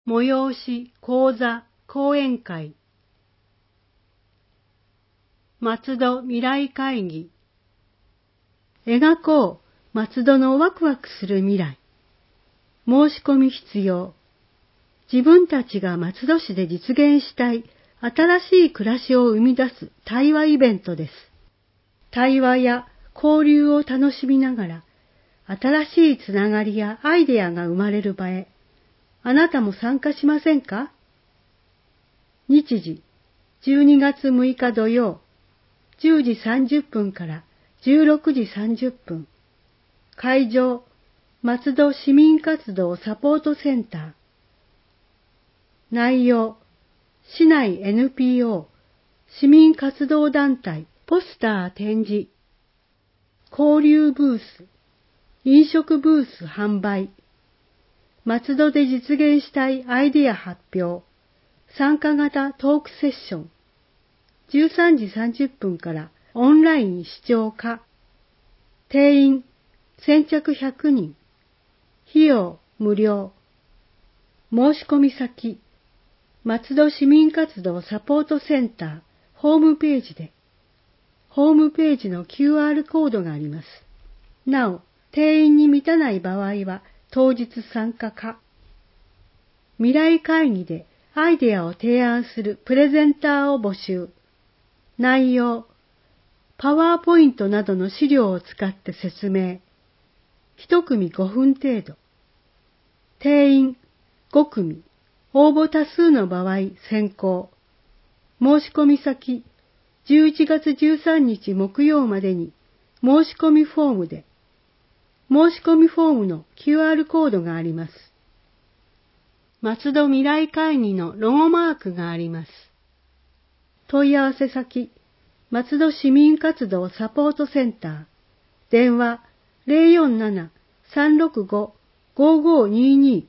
催し、講座、講演会。松戸未来会議。描こう松戸のワクワクする未来。申し込み必要。自分たちが松戸市で実現したい新しい暮らしを生み出す対話イベントです。対話や交流を楽しみながら、新しいつながりやアイデアが生まれる場へ、あなたも参加しませんか？日時、12月6日土曜、10時30分から16時30分。会場、松戸市民活動サポートセンター。内容、市内 NPO、市民活動団体、ポスター展示。交流ブース、飲食ブース販売。松戸で実現したいアイデア発表。参加型トークセッション。13時30分からオンライン視聴可。定員、先着100人。費用、無料。申し込み先、松戸市民活動サポートセンター、ホームページで。ホームページの QR コードがあります。なお、定員に満たない場合は、当日参加可。未来会議でアイデアを提案するプレゼンターを募集。内容、パワーポイントなどの資料を使って説明。一組5分程度。定員5組。応募多数の場合先行。申し込み先、11月13日木曜までに申し込みフォームで。申し込みフォームの QR コードがあります。松戸未来会議のロゴマークがあります。問い合わせ先、松戸市民活動サポートセンター。電話 047-365-5522。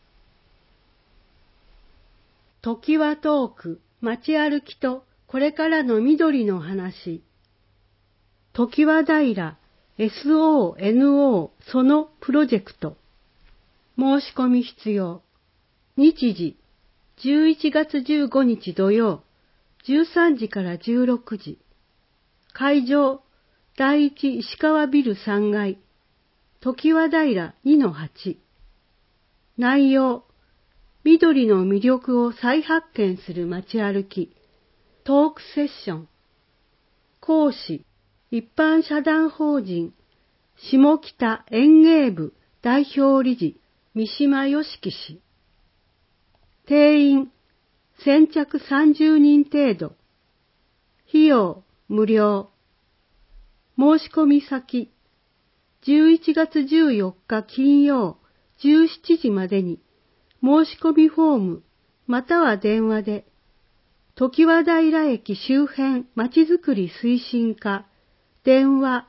時はトーク、街歩きとこれからの緑の話。時は平、SONO そのプロジェクト。申し込み必要。日時、11月15日土曜、13時から16時。会場、第一石川ビル3階。時は平 2-8。内容、緑の魅力を再発見する街歩き。トークセッション。講師、一般社団法人、下北園芸部代表理事、三島良樹氏。定員、先着30人程度。費用、無料。申し込み先、11月14日金曜17時までに申し込みフォームまたは電話で、常盤平駅周辺まちづくり推進課、電話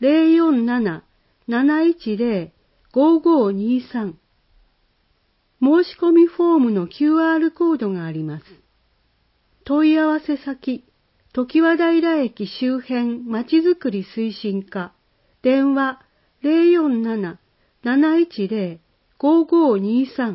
047-710-5523。申し込みフォームの QR コードがあります。問い合わせ先、常盤平駅周辺まちづくり推進課、電話 047-710-5523。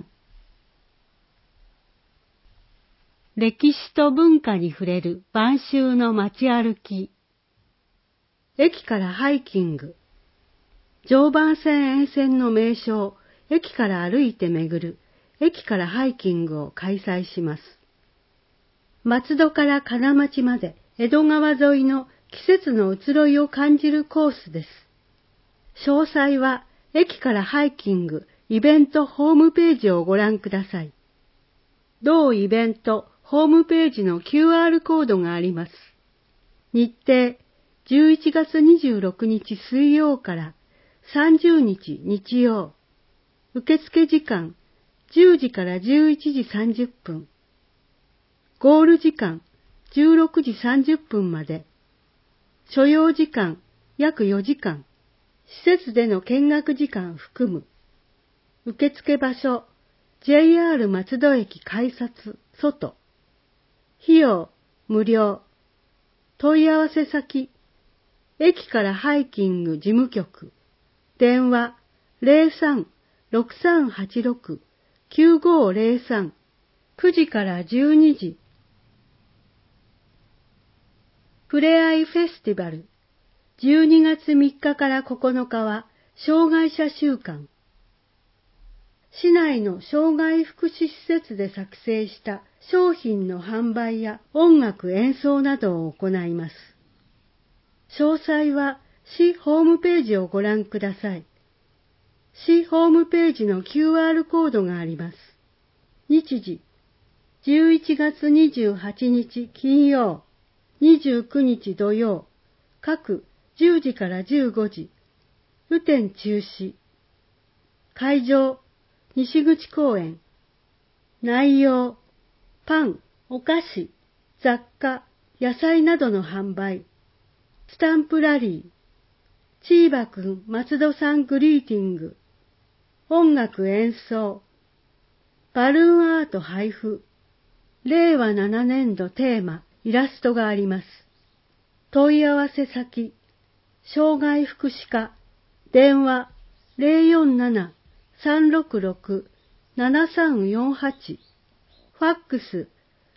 歴史と文化に触れる晩秋の街歩き。駅からハイキング。常磐線沿線の名所を駅から歩いて巡る駅からハイキングを開催します。松戸から金町まで江戸川沿いの季節の移ろいを感じるコースです。詳細は駅からハイキングイベントホームページをご覧ください。同イベントホームページの QR コードがあります。日程、11月26日水曜から30日日曜。受付時間、10時から11時30分。ゴール時間、16時30分まで。所要時間、約4時間。施設での見学時間含む。受付場所、JR 松戸駅改札、外。費用、無料。問い合わせ先、駅からハイキング事務局。電話、03-6386-9503。 9時から12時。ふれあいフェスティバル。12月3日から9日は障害者週間。市内の障害福祉施設で作成した商品の販売や音楽演奏などを行います。詳細は市ホームページをご覧ください。市ホームページの QR コードがあります。日時、11月28日金曜、29日土曜、各10時から15時、雨天中止。会場、西口公園。内容、パン、お菓子、雑貨、野菜などの販売。スタンプラリー。チーバくん、松戸さんグリーティング。音楽演奏。バルーンアート配布。令和7年度テーマ、イラストがあります。問い合わせ先、障害福祉課、電話047-366-7348、ファックス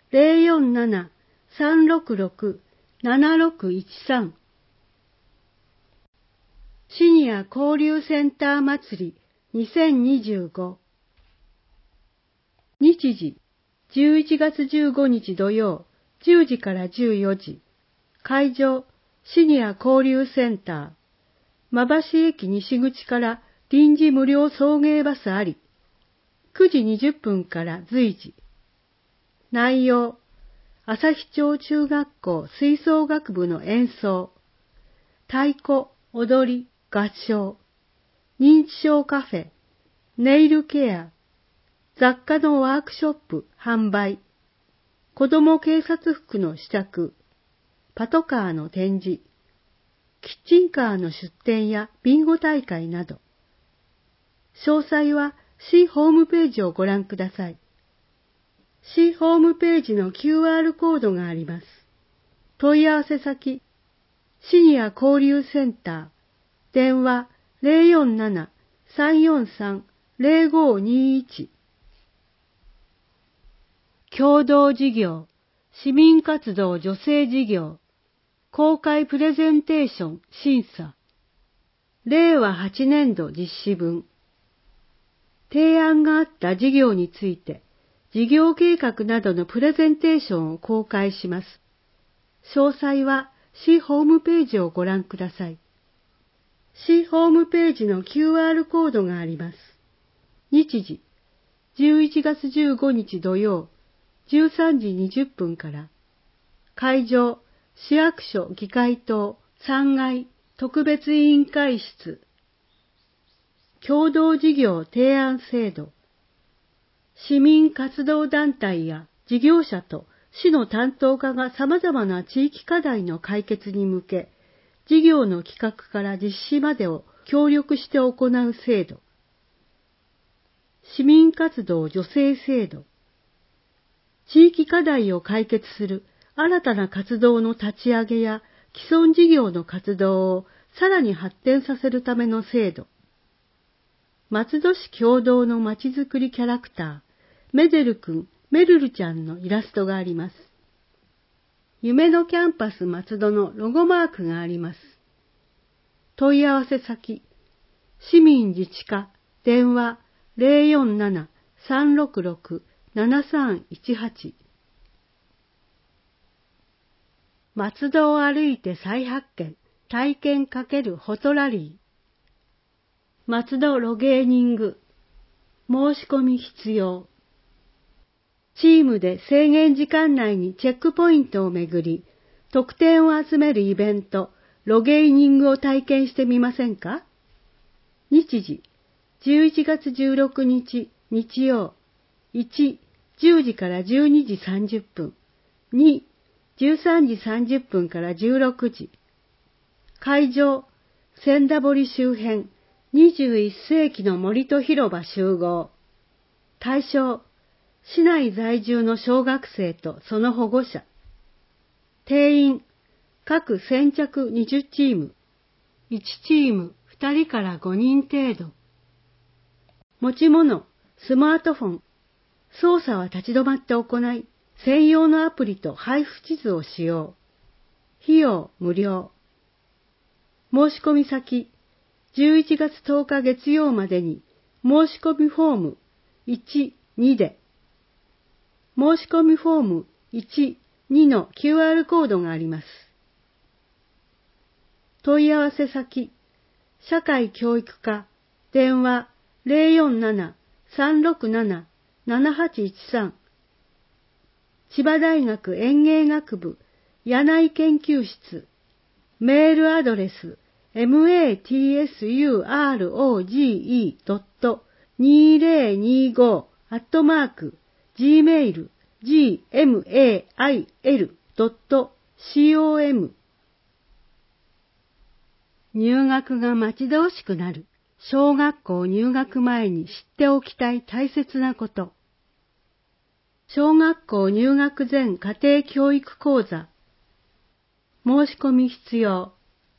047-366-7613。シニア交流センター祭り2025。日時、11月15日土曜、10時から14時。会場、シニア交流センター。馬橋駅西口から臨時無料送迎バスあり。9時20分から随時。内容、朝日町中学校吹奏楽部の演奏。太鼓、踊り、合唱。認知症カフェ。ネイルケア。雑貨のワークショップ、販売。子ども警察服の試着。パトカーの展示。キッチンカーの出店やビンゴ大会など。詳細は市ホームページをご覧ください。市ホームページの QR コードがあります。問い合わせ先、シニア交流センター、電話047-343-0521。共同事業、市民活動助成事業、公開プレゼンテーション審査。令和8年度実施分。提案があった事業について、事業計画などのプレゼンテーションを公開します。詳細は市ホームページをご覧ください。市ホームページの QR コードがあります。日時、11月15日土曜、13時20分から。会場、市役所議会棟3階特別委員会室。共同事業提案制度。市民活動団体や事業者と市の担当課が様々な地域課題の解決に向け、事業の企画から実施までを協力して行う制度。市民活動助成制度。地域課題を解決する新たな活動の立ち上げや既存事業の活動をさらに発展させるための制度。松戸市共同のまちづくりキャラクター、メデルくん、メルルちゃんのイラストがあります。夢のキャンパス松戸のロゴマークがあります。問い合わせ先、市民自治課、電話047-366-7318。松戸を歩いて再発見、体験×フォトラリー。松戸ロゲーニング。申し込み必要。チームで制限時間内にチェックポイントをめぐり、得点を集めるイベント、ロゲーニングを体験してみませんか？日時、11月16日、日曜。1、10時から12時30分。2、13時30分から16時。会場、千駄堀周辺、21世紀の森と広場集合。対象、市内在住の小学生とその保護者。定員、各先着20チーム。1チーム2人から5人程度。持ち物、スマートフォン。 操作は立ち止まって行い、専用のアプリと配布地図を使用。費用無料。申込先、11月10日月曜までに申込フォーム1、2で、申込フォーム1、2の QR コードがあります。問い合わせ先、社会教育課、電話047-367-7813、千葉大学園芸学部柳井研究室、メールアドレス、matsuroge.2020@gmail.com。 入学が待ち遠しくなる小学校入学前に知っておきたい大切なこと。小学校入学前家庭教育講座。申し込み必要。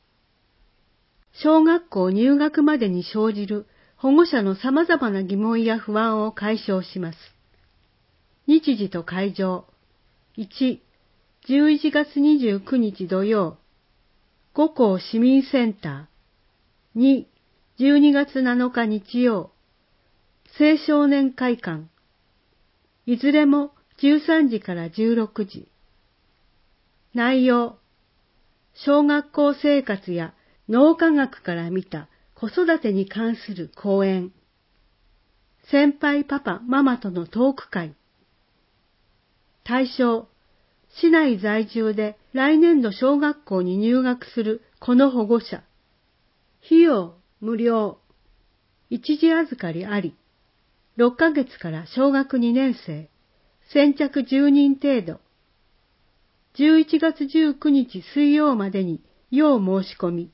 小学校入学までに生じる保護者の様々な疑問や不安を解消します。日時と会場。1、11月29日土曜、五校市民センター。2、12月7日日曜、青少年会館。いずれも13時から16時。内容、小学校生活や脳科学から見た子育てに関する講演。先輩パパママとのトーク会。対象、市内在住で来年度小学校に入学する子の保護者。費用無料。一時預かりあり。6ヶ月から小学2年生。先着10人程度。11月19日水曜までに要申し込み。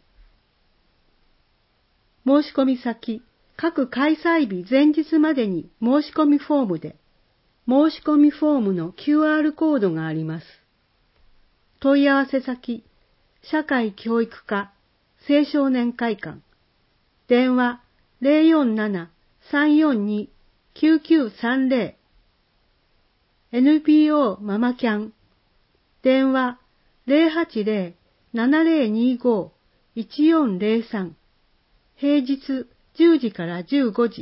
申し込み先、各開催日前日までに申し込みフォームで、申し込みフォームの QR コードがあります。問い合わせ先、社会教育課、青少年会館。電話047-342-9930。NPO ママキャン。電話080-7025-1403。平日10時から15時。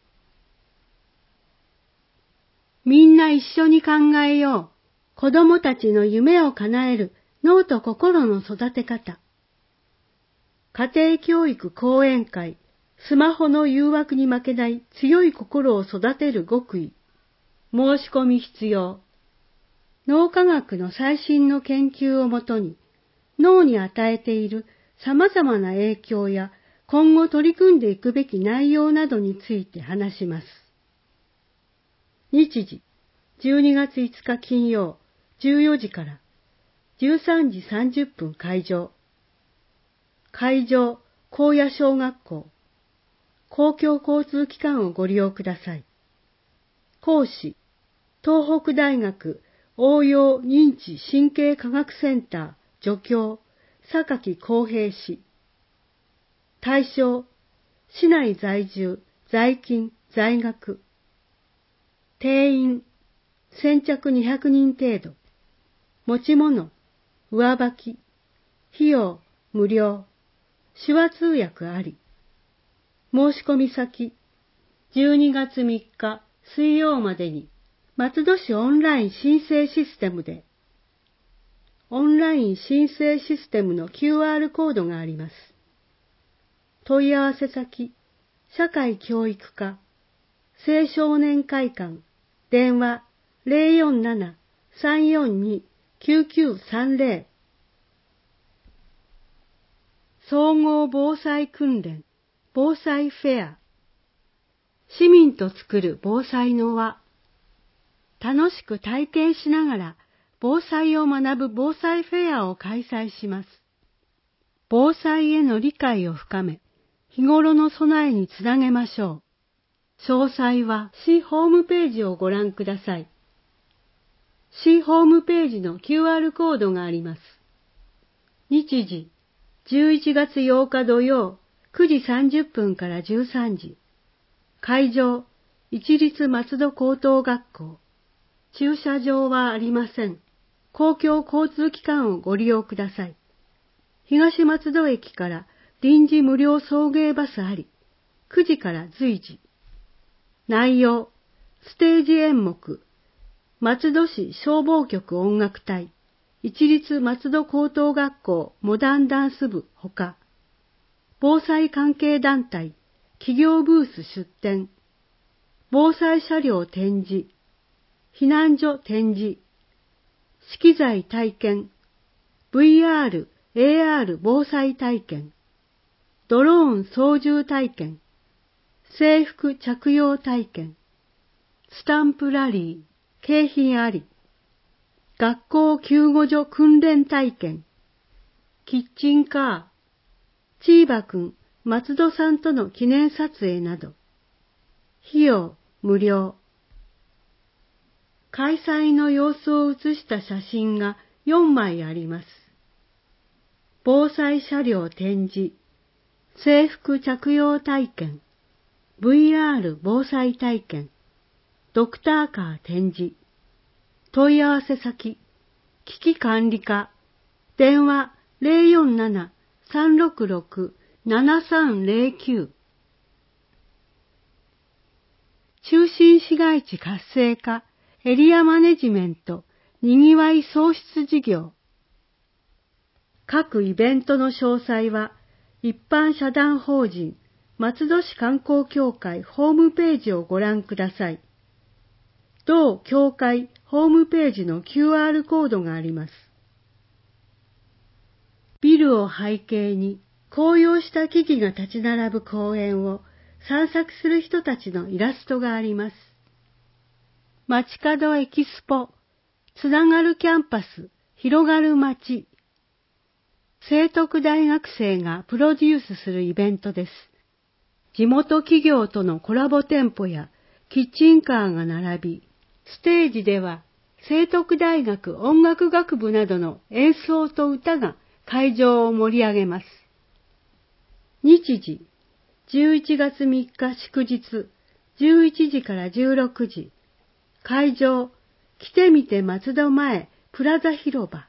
みんな一緒に考えよう。子供たちの夢を叶える脳と心の育て方。家庭教育講演会、スマホの誘惑に負けない強い心を育てる極意。申し込み必要。脳科学の最新の研究をもとに、脳に与えている様々な影響や今後取り組んでいくべき内容などについて話します。日時、12月5日金曜、14時から、13時30分会場。会場、高野小学校。公共交通機関をご利用ください。講師、東北大学応用認知神経科学センター助教、榊公平氏。対象、市内在住、在勤、在学。定員、先着200人程度。持ち物、上履き。費用、無料。手話通訳あり。申し込み先、12月3日水曜までに、松戸市オンライン申請システムで、オンライン申請システムの QR コードがあります。問い合わせ先、社会教育課、青少年会館、電話047-342-9930。総合防災訓練、防災フェア。市民と作る防災の輪。楽しく体験しながら防災を学ぶ防災フェアを開催します。防災への理解を深め、日頃の備えにつなげましょう。詳細は市ホームページをご覧ください。市ホームページの QR コードがあります。日時、11月8日土曜、9時30分から13時。会場、 一律松戸高等学校。駐車場はありません。公共交通機関をご利用ください。東松戸駅から臨時無料送迎バスあり、9時から随時。内容、ステージ演目、松戸市消防局音楽隊、一律松戸高等学校モダンダンス部ほか、防災関係団体、企業ブース出展、防災車両展示、避難所展示、資機材体験、VR、AR 防災体験、ドローン操縦体験、制服着用体験、スタンプラリー、景品あり、学校救護所訓練体験、キッチンカー、チーバくん、松戸さんとの記念撮影など、費用無料。開催の様子を写した写真が4枚あります。防災車両展示、制服着用体験、VR 防災体験、ドクターカー展示、問い合わせ先、危機管理課、電話047-366-7309。中心市街地活性化、エリアマネジメント、にぎわい創出事業。各イベントの詳細は、一般社団法人松戸市観光協会ホームページをご覧ください。同協会ホームページの QR コードがあります。ビルを背景に紅葉した木々が立ち並ぶ公園を散策する人たちのイラストがあります。街角エキスポ、つながるキャンパス、広がる街。聖徳大学生がプロデュースするイベントです。地元企業とのコラボ店舗やキッチンカーが並び、ステージでは聖徳大学音楽学部などの演奏と歌が会場を盛り上げます。日時、11月3日祝日、11時から16時。会場、来てみて松戸前プラザ広場。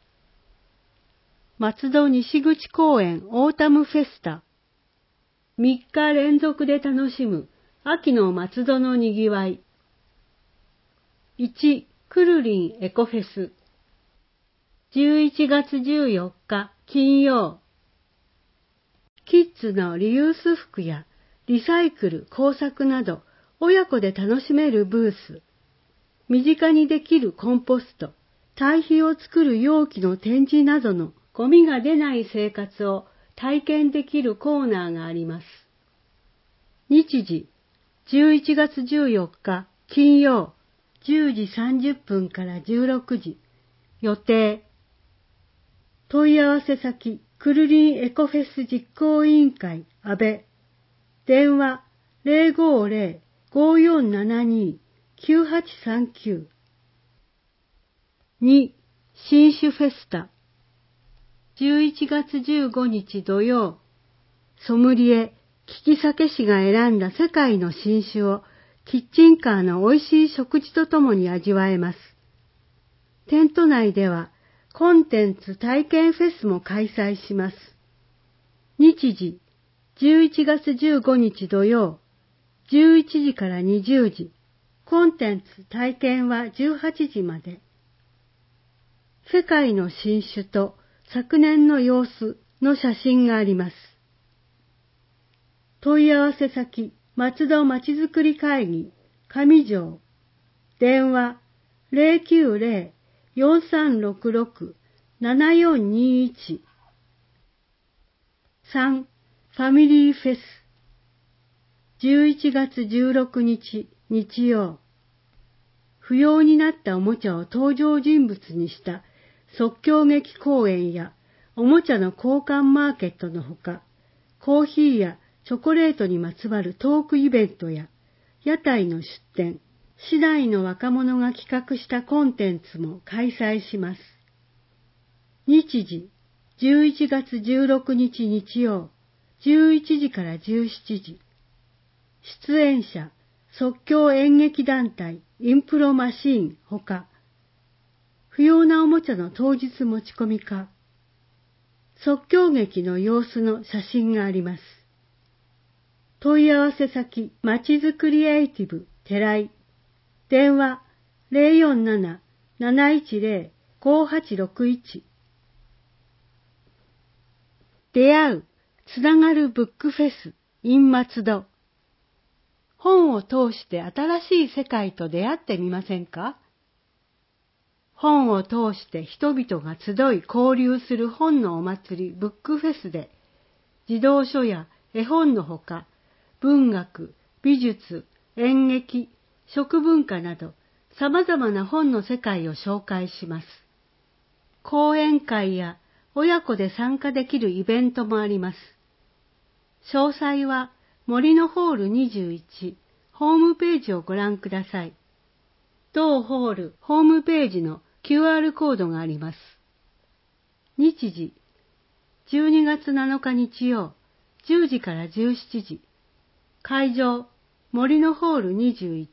松戸西口公園オータムフェスタ。3日連続で楽しむ秋の松戸のにぎわい。1、くるりんエコフェス。11月14日金曜。キッズのリユース服やリサイクル工作など親子で楽しめるブース。身近にできるコンポスト、堆肥を作る容器の展示などのゴミが出ない生活を体験できるコーナーがあります。日時、11月14日金曜、10時30分から16時。予定。問い合わせ先、くるりんエコフェス実行委員会、安倍。電話、050-5472-9839。2、新酒フェスタ。11月15日土曜。ソムリエ、利き酒師が選んだ世界の新酒をキッチンカーの美味しい食事とともに味わえます。テント内ではコンテンツ体験フェスも開催します。日時、11月15日土曜、11時から20時。コンテンツ体験は18時まで。世界の新酒と昨年の様子の写真があります。問い合わせ先、松戸まちづくり会議、上条。電話、090-4366-7421。3、ファミリーフェス。11月16日、日曜。不要になったおもちゃを登場人物にした即興劇公演やおもちゃの交換マーケットのほか、コーヒーやチョコレートにまつわるトークイベントや屋台の出店、市内の若者が企画したコンテンツも開催します。日時、11月16日日曜、11時から17時。出演者、 即興演劇団体インプロマシーンほか、不要なおもちゃの当日持ち込みか、即興劇の様子の写真があります。問い合わせ先、まちづくりエイティブ、寺井。電話、047-710-5861。出会う、つながるブックフェス、in 松戸。本を通して新しい世界と出会ってみませんか？本を通して人々が集い交流する本のお祭りブックフェスで、児童書や絵本のほか、文学、美術、演劇、食文化など様々な本の世界を紹介します。講演会や親子で参加できるイベントもあります。詳細は森のホール21ホームページをご覧ください。同ホールホームページの QR コードがあります。日時、12月7日日曜、10時から17時。会場、森のホール21。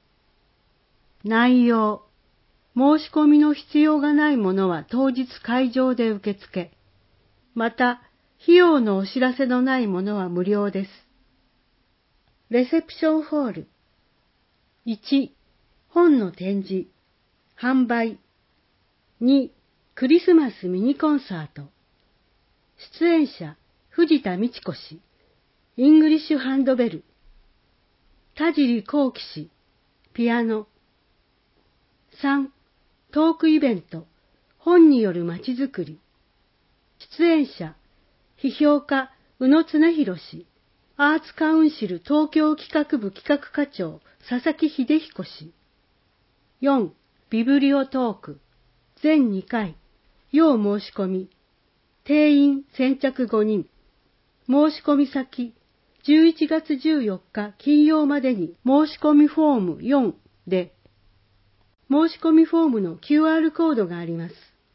内容、申し込みの必要がないものは当日会場で受け付け。また、費用のお知らせのないものは無料です。レセプションホール。1、本の展示、販売。2、クリスマスミニコンサート。出演者、藤田美智子氏、イングリッシュハンドベル。田尻幸喜氏、ピアノ。3、トークイベント、本によるまちづくり。出演者、批評家、宇野恒弘氏、アーツカウンシル東京企画部企画課長、佐々木秀彦氏。4、ビブリオトーク。全2回、要申し込み。定員先着5人。申し込み先、11月14日金曜までに申し込みフォーム4で、申し込みフォームの QR コードがあります。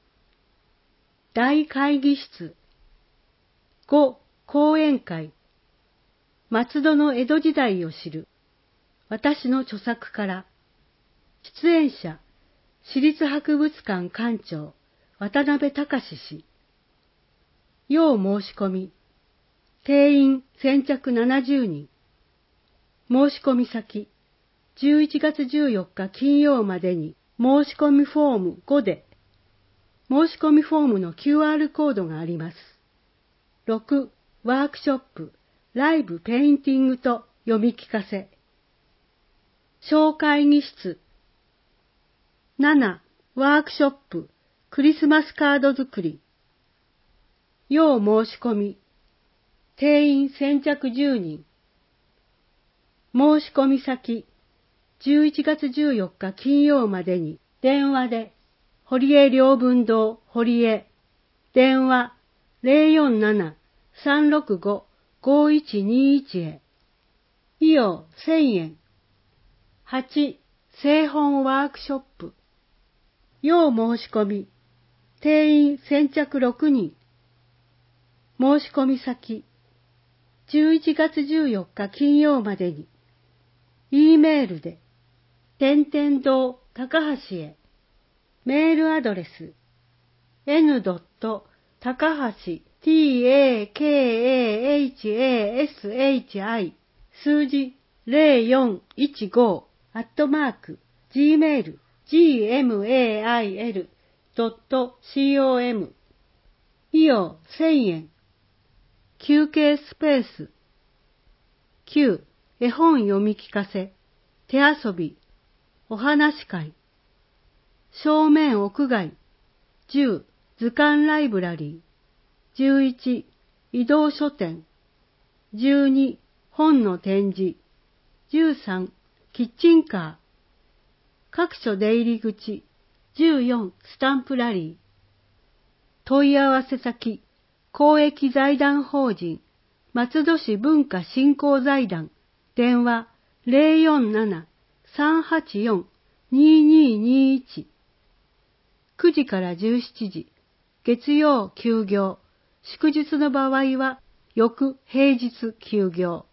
大会議室。5、講演会。松戸の江戸時代を知る。私の著作から。出演者、市立博物館館長、渡辺隆氏。要申し込み。定員先着70人。申し込み先、11月14日金曜までに申し込みフォーム5で、申し込みフォームの QR コードがあります。6、ワークショップ、ライブペインティングと読み聞かせ。小会議室。7、ワークショップ、クリスマスカード作り。要申し込み。定員先着10人。申し込み先、11月14日金曜までに電話で、堀江良文堂堀江、電話047-365-5121へ。費用1000円。8、製本ワークショップ。要申し込み。定員先着6人。申し込み先。11月14日金曜までに。E メールで。天天堂高橋へ。メールアドレス。n. 高橋 takahhashi 数字0415 @gmail.com。費用1000円。休憩スペース。9、絵本読み聞かせ、手遊び、お話会。正面屋外。10、図鑑ライブラリー。11、移動書店。12、本の展示。13、キッチンカー。各所出入り口。14、スタンプラリー。問い合わせ先、公益財団法人、松戸市文化振興財団。電話047-384-2221。9時から17時。月曜休業。祝日の場合は翌平日休業。